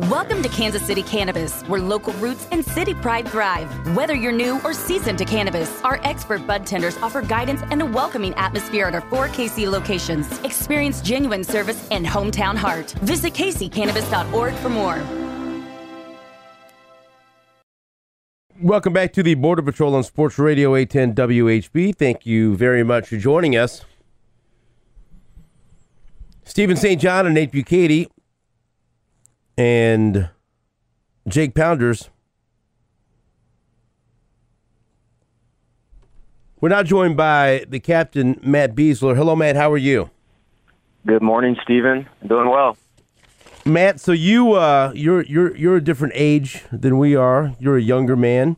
Welcome to Kansas City Cannabis, where local roots and city pride thrive. Whether you're new or seasoned to cannabis, our expert bud tenders offer guidance and a welcoming atmosphere at our 4 KC locations. Experience genuine service and hometown heart. Visit kccannabis.org for more. Welcome back to the Border Patrol on Sports Radio 810 WHB. Thank you very much for joining us. Stephen St. John and Nate Bukaty and Jake Pounders. We're now joined by the captain, Matt Besler. Hello, Matt. How are you? Good morning, Stephen. I'm doing well. Matt, so you're a different age than we are. You're a younger man,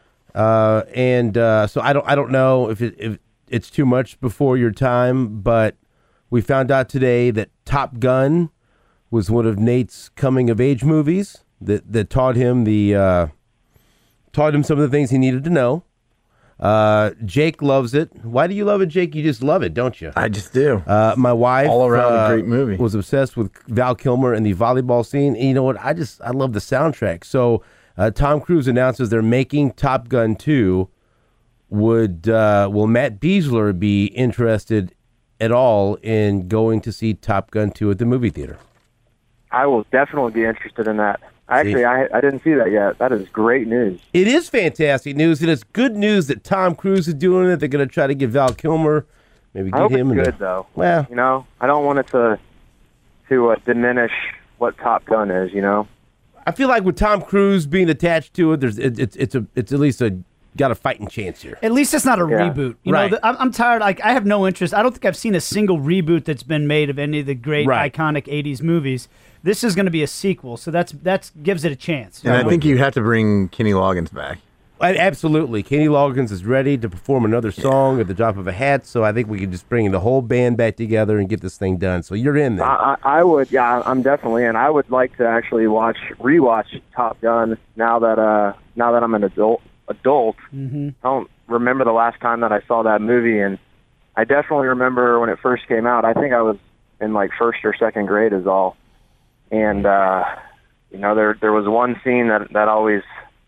so I don't know if it's too much before your time, but we found out today that Top Gun was one of Nate's coming of age movies that taught him some of the things he needed to know. Jake loves it. Why do you love it, Jake? You just love it, don't you? I just do. My wife, all around a great movie, was obsessed with Val Kilmer and the volleyball scene. And you know what? I love the soundtrack. So Tom Cruise announces they're making Top Gun 2. Will Matt Besler be interested at all in going to see Top Gun 2 at the movie theater? I will definitely be interested in that. Actually, I didn't see that yet. That is great news. It is fantastic news, and it's good news that Tom Cruise is doing it. They're going to try to get Val Kilmer, maybe get him. It's good, though. Well, I don't want it to diminish what Top Gun is. I feel like with Tom Cruise being attached to it, it's at least got a fighting chance here. At least it's not a reboot. Right. I'm tired. I have no interest. I don't think I've seen a single reboot that's been made of any of the great iconic 80s movies. This is going to be a sequel, so that gives it a chance. And I think you have to bring Kenny Loggins back. Absolutely. Kenny Loggins is ready to perform another song at the drop of a hat, so I think we can just bring the whole band back together and get this thing done. So you're in there. I would, I'm definitely in. I would like to actually rewatch Top Gun now that I'm an adult. Mm-hmm. I don't remember the last time that I saw that movie, and I definitely remember when it first came out. I think I was in like first or second grade is all. And, there was one scene that always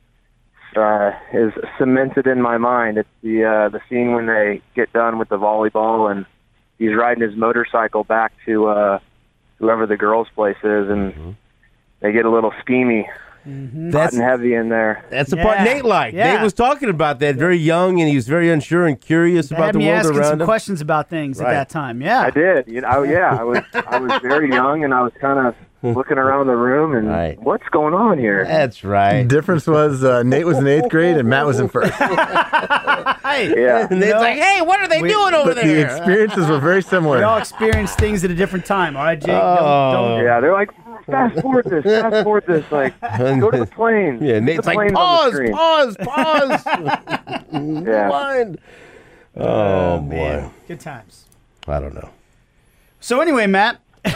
is cemented in my mind. It's the scene when they get done with the volleyball and he's riding his motorcycle back to whoever the girl's place is, and they get a little steamy. Mm-hmm. Hot and heavy in there. That's the part Nate liked. Yeah. Nate was talking about that, very young, and he was very unsure and curious about the world asking around some him. questions about things at that time. Yeah, I did. I was very young, and I was kind of looking around the room and what's going on here? That's right. The difference was Nate was in 8th grade and Matt was in 1st. Yeah. And Nate's like, hey, what are they doing over there? The experiences were very similar. We all experienced things at a different time. All right, Jake? Oh. Yeah, they're like, fast forward this. Like, go to the plane. Yeah, Nate's like, pause. Yeah. Rewind. Oh, boy. Good times. I don't know. So anyway, Matt,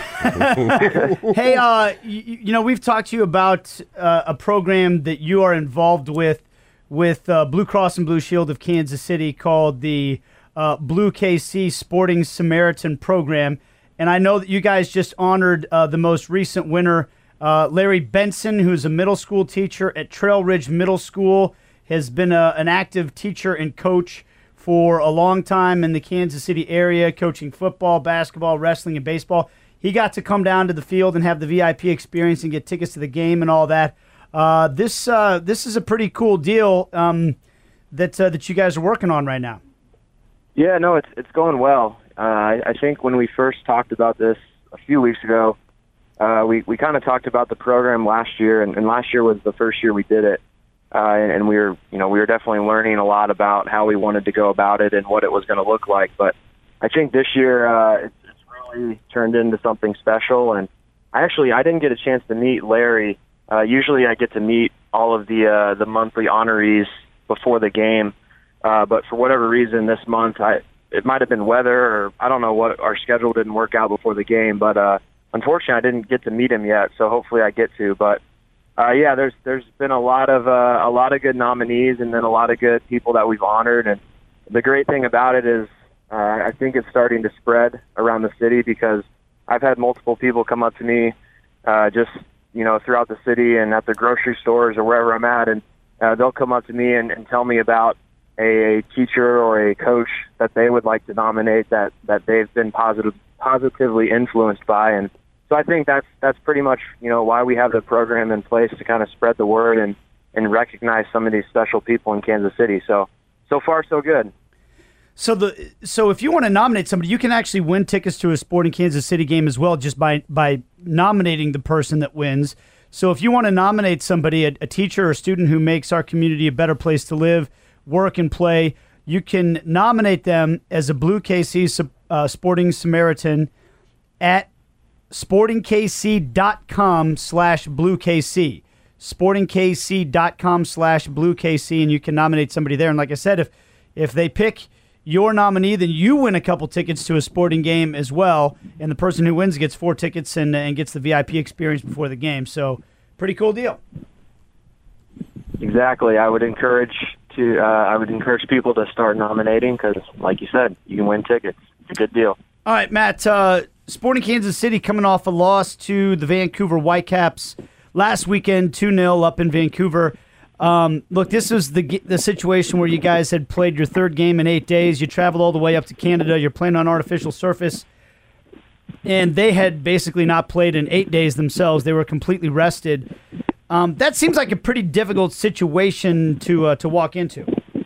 hey, we've talked to you about a program that you are involved with Blue Cross and Blue Shield of Kansas City called the Blue KC Sporting Samaritan Program. And I know that you guys just honored the most recent winner, Larry Benson, who's a middle school teacher at Trail Ridge Middle School, has been an active teacher and coach for a long time in the Kansas City area, coaching football, basketball, wrestling, and baseball. He got to come down to the field and have the VIP experience and get tickets to the game and all that. This is a pretty cool deal that you guys are working on right now. Yeah, no, it's going well. I think when we first talked about this a few weeks ago, we kind of talked about the program last year, and last year was the first year we did it. And we were definitely learning a lot about how we wanted to go about it and what it was going to look like. But I think this year it's really turned into something special. And I didn't get a chance to meet Larry. Usually I get to meet all of the monthly honorees before the game. But for whatever reason this month, it might have been weather, or I don't know what, our schedule didn't work out before the game. But unfortunately, I didn't get to meet him yet. So hopefully I get to. But there's been a lot of good nominees, and then a lot of good people that we've honored. And the great thing about it is, I think it's starting to spread around the city, because I've had multiple people come up to me, just throughout the city and at the grocery stores or wherever I'm at, and they'll come up to me and tell me about a teacher or a coach that they would like to nominate that they've been positively influenced by. And so I think that's pretty much, why we have the program in place to kind of spread the word and recognize some of these special people in Kansas City. So far, so good. So if you want to nominate somebody, you can actually win tickets to a Sporting Kansas City game as well, just by nominating the person that wins. So if you want to nominate somebody, a teacher or student who makes our community a better place to live, work, and play, you can nominate them as a Blue KC Sporting Samaritan at sportingkc.com/BlueKC. sportingkc.com/BlueKC, and you can nominate somebody there. And like I said, if they pick your nominee, then you win a couple tickets to a sporting game as well, and the person who wins gets 4 tickets and gets the VIP experience before the game. So pretty cool deal. Exactly. I would encourage people to start nominating because, like you said, you can win tickets. It's a good deal. All right, Matt, Sporting Kansas City coming off a loss to the Vancouver Whitecaps last weekend, 2-0 up in Vancouver. Look, this was the situation where you guys had played your third game in 8 days. You traveled all the way up to Canada. You're playing on artificial surface. And they had basically not played in 8 days themselves. They were completely rested. That seems like a pretty difficult situation to walk into.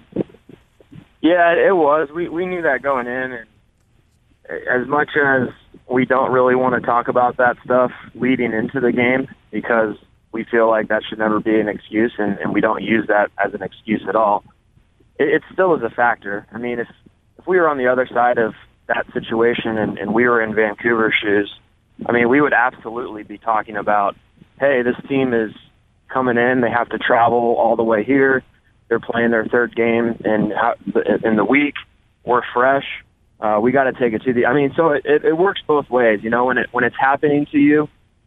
Yeah, it was. We knew that going in. And as much as we don't really want to talk about that stuff leading into the game because we feel like that should never be an excuse, and we don't use that as an excuse at all. It still is a factor. I mean, if we were on the other side of that situation and we were in Vancouver's shoes, I mean, we would absolutely be talking about, hey, this team is coming in. They have to travel all the way here. They're playing their third game in the week. We're fresh. We got to take it to the. I mean, so it works both ways. When it's happening to you,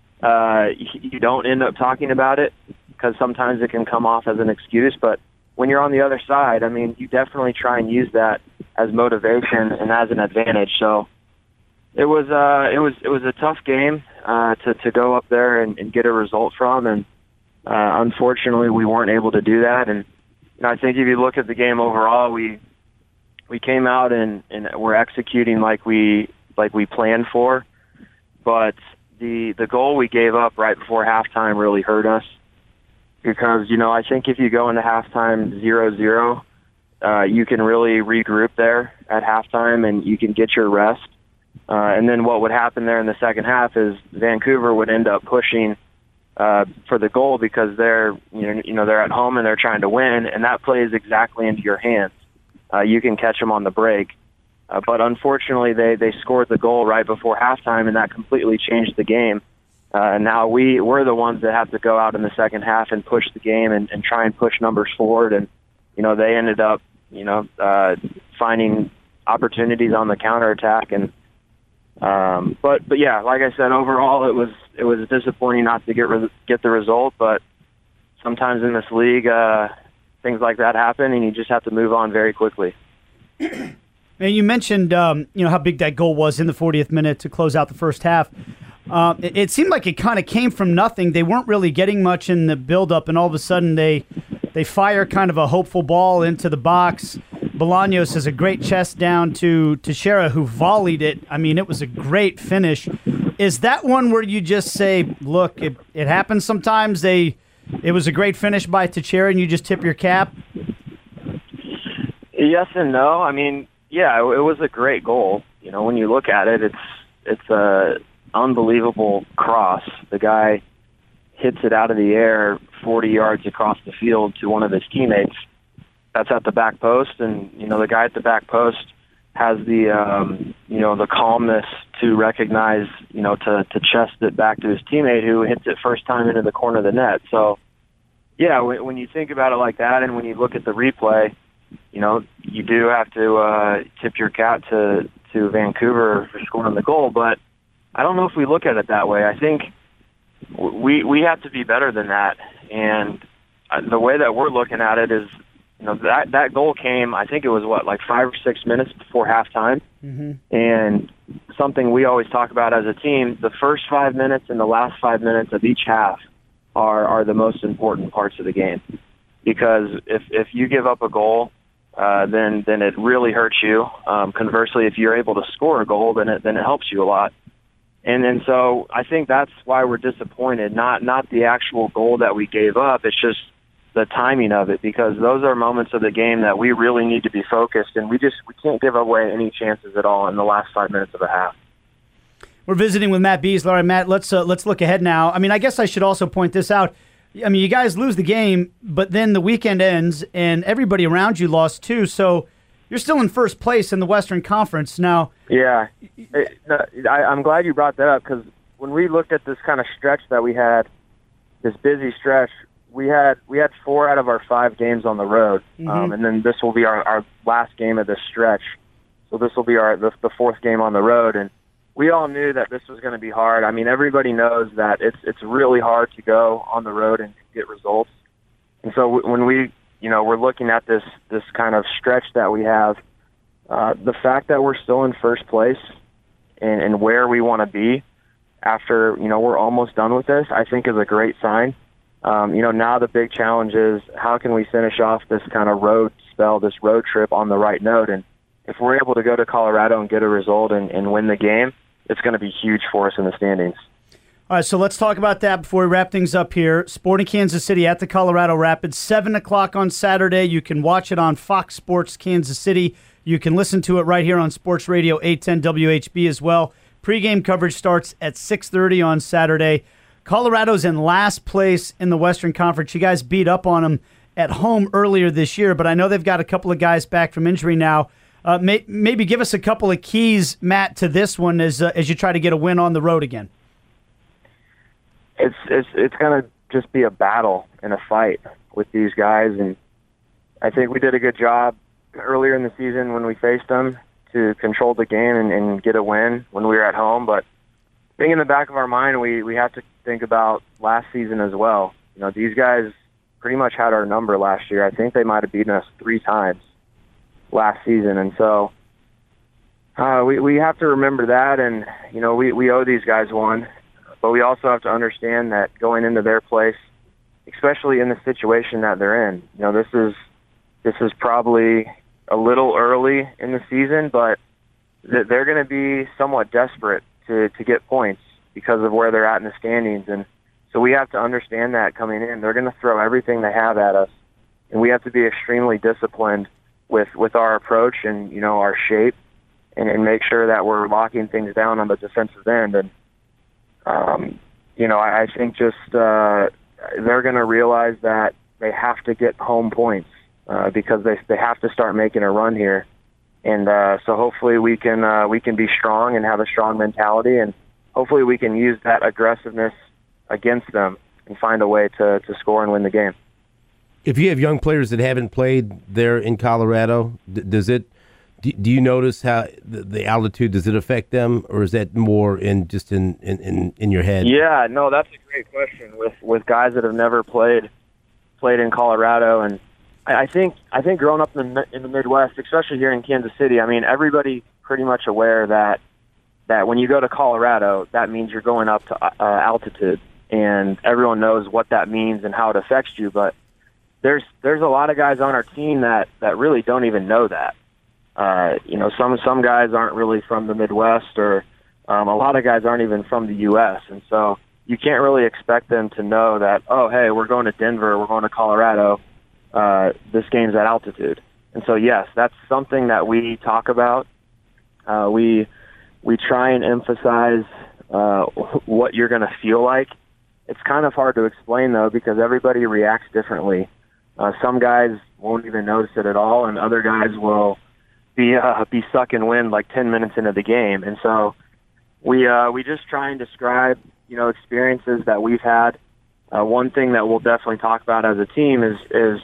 you don't end up talking about it because sometimes it can come off as an excuse. But when you're on the other side, I mean, you definitely try and use that as motivation and as an advantage. So it was a tough game to go up there and get a result from, and unfortunately we weren't able to do that. And I think if you look at the game overall, we came out and we're executing like we planned for, but the goal we gave up right before halftime really hurt us because, I think if you go into halftime 0-0, you can really regroup there at halftime and you can get your rest. And then what would happen there in the second half is Vancouver would end up pushing for the goal because they're at home and they're trying to win, and that plays exactly into your hands. You can catch them on the break. But unfortunately, they scored the goal right before halftime, and that completely changed the game. And now we're the ones that have to go out in the second half and push the game and try and push numbers forward. And, they ended up, finding opportunities on the counterattack. And but yeah, like I said, overall it was disappointing not to get the result. But sometimes in this league, things like that happen, and you just have to move on very quickly. And you mentioned, how big that goal was in the 40th minute to close out the first half. It seemed like it kind of came from nothing. They weren't really getting much in the buildup, and all of a sudden they fire kind of a hopeful ball into the box. Bolaños has a great chest down to Teixeira, who volleyed it. I mean, it was a great finish. Is that one where you just say, look, it happens sometimes? It was a great finish by Teixeira, and you just tip your cap? Yes and no. I mean, yeah, it was a great goal. When you look at it, it's a unbelievable cross. The guy hits it out of the air 40 yards across the field to one of his teammates. That's at the back post, and the guy at the back post has the calmness to recognize, to chest it back to his teammate who hits it first time into the corner of the net. So, yeah, when you think about it like that, and when you look at the replay, you do have to tip your cap to Vancouver for scoring the goal. But I don't know if we look at it that way. I think we have to be better than that. And the way that we're looking at it is, that goal came, I think it was, 5 or 6 minutes before halftime. Mm-hmm. And something we always talk about as a team, the first 5 minutes and the last 5 minutes of each half are the most important parts of the game. Because if you give up a goal, then it really hurts you. Conversely, if you're able to score a goal, then it helps you a lot. And so I think that's why we're disappointed. Not the actual goal that we gave up. It's just the timing of it, because those are moments of the game that we really need to be focused, and we can't give away any chances at all in the last 5 minutes of a half. We're visiting with Matt Besler. All right, Matt, let's look ahead now. I mean, I guess I should also point this out. I mean, you guys lose the game, but then the weekend ends, and everybody around you lost too, so you're still in first place in the Western Conference now. Yeah, I'm glad you brought that up, because when we looked at this kind of stretch that we had, this busy stretch, we had 4 out of our 5 games on the road, and then this will be our last game of this stretch. So this will be the 4th game on the road, and we all knew that this was going to be hard. I mean, everybody knows that it's really hard to go on the road and get results. And so when we're looking at this kind of stretch that we have, the fact that we're still in first place and where we want to be after, we're almost done with this, I think is a great sign. Now the big challenge is how can we finish off this kind of road spell, this road trip on the right note. And if we're able to go to Colorado and get a result and win the game, it's going to be huge for us in the standings. All right, so let's talk about that before we wrap things up here. Sporting Kansas City at the Colorado Rapids, 7 o'clock on Saturday. You can watch it on Fox Sports Kansas City. You can listen to it right here on Sports Radio 810 WHB as well. Pre-game coverage starts at 6:30 on Saturday. Colorado's in last place in the Western Conference. You guys beat up on them at home earlier this year, but I know they've got a couple of guys back from injury now. Maybe give us a couple of keys, Matt, to this one as you try to get a win on the road again. It's going to just be a battle and a fight with these guys, and I think we did a good job earlier in the season when we faced them to control the game and get a win when we were at home. But being in the back of our mind, we have to think about last season as well. These guys pretty much had our number last year. I think they might have beaten us 3 times last season, and so we have to remember that, and we owe these guys one, but we also have to understand that going into their place, especially in the situation that they're in, this is probably a little early in the season, but they're going to be somewhat desperate to get points because of where they're at in the standings, and so we have to understand that coming in. They're going to throw everything they have at us, and we have to be extremely disciplined with our approach and our shape, and make sure that we're locking things down on the defensive end. And I think just they're going to realize that they have to get home points because they have to start making a run here. And so hopefully we can be strong and have a strong mentality, and hopefully we can use that aggressiveness against them and find a way to score and win the game. If you have young players that haven't played there in Colorado, do you notice how the altitude, does it affect them, or is that more in your head? Yeah, no, that's a great question with guys that have never played in Colorado, and I think growing up in the Midwest, especially here in Kansas City, I mean, everybody's pretty much aware that when you go to Colorado, that means you're going up to altitude, and everyone knows what that means and how it affects you, but there's a lot of guys on our team that really don't even know that. Some guys aren't really from the Midwest, or a lot of guys aren't even from the U.S., and so you can't really expect them to know that, oh, hey, we're going to Denver, we're going to Colorado, this game's at altitude. And so, yes, that's something that we talk about. We try and emphasize what you're going to feel like. It's kind of hard to explain, though, because everybody reacts differently. Some guys won't even notice it at all, and other guys will be sucking wind like 10 minutes into the game. And so we just try and describe experiences that we've had. One thing that we'll definitely talk about as a team is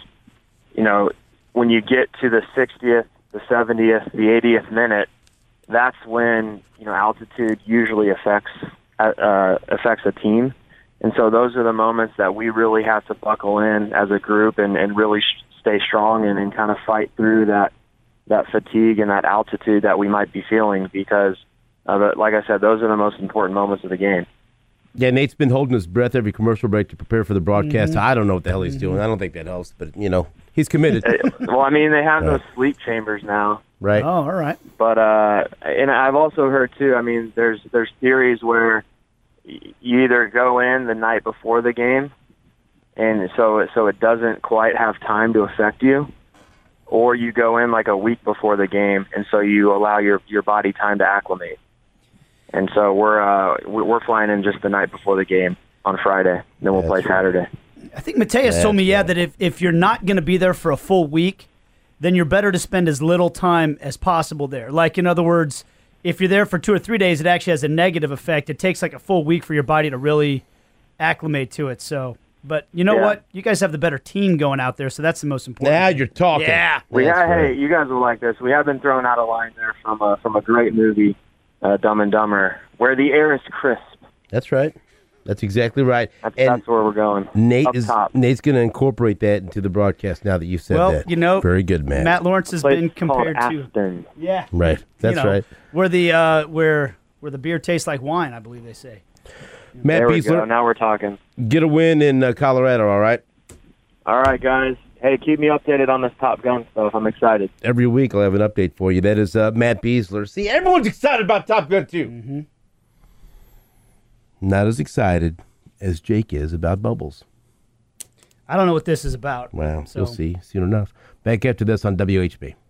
when you get to the 60th, the 70th, the 80th minute, that's when altitude usually affects a team. And so those are the moments that we really have to buckle in as a group and really stay strong and kind of fight through that fatigue and that altitude that we might be feeling, because like I said, those are the most important moments of the game. Yeah, Nate's been holding his breath every commercial break to prepare for the broadcast. I don't know what the hell he's doing. I don't think that helps, but, he's committed. Well, I mean, they have those sleep chambers now. Right. Oh, all right. But and I've also heard too. I mean, there's theories where you either go in the night before the game, and so it doesn't quite have time to affect you, or you go in like a week before the game, and so you allow your body time to acclimate. And so we're flying in just the night before the game on Friday, and then we'll play Saturday. I think Mateus told me, that if you're not going to be there for a full week, then you're better to spend as little time as possible there. Like, in other words, if you're there for 2 or 3 days, it actually has a negative effect. It takes like a full week for your body to really acclimate to it. So, but you know what? You guys have the better team going out there, so that's the most important. Now thing. you're talking. Yeah. Hey, you guys will like this. We have been throwing out a line there from a great movie, Dumb and Dumber, where the air is crisp. That's right. That's exactly right. That's where we're going. Nate's going to incorporate that into the broadcast now that you said that. Well, very good, Matt. Matt Lawrence has been compared to Aston. Yeah. Right. That's right. Where the beer tastes like wine, I believe they say. Matt There we Beasler, go. Now we're talking. get a win in Colorado, all right? All right, guys. Hey, keep me updated on this Top Gun stuff. I'm excited. Every week I'll have an update for you. That is Matt Beasler. See, everyone's excited about Top Gun 2. Mm-hmm. Not as excited as Jake is about Bubbles. I don't know what this is about. Well, so. you'll see soon enough. Back after this on WHB.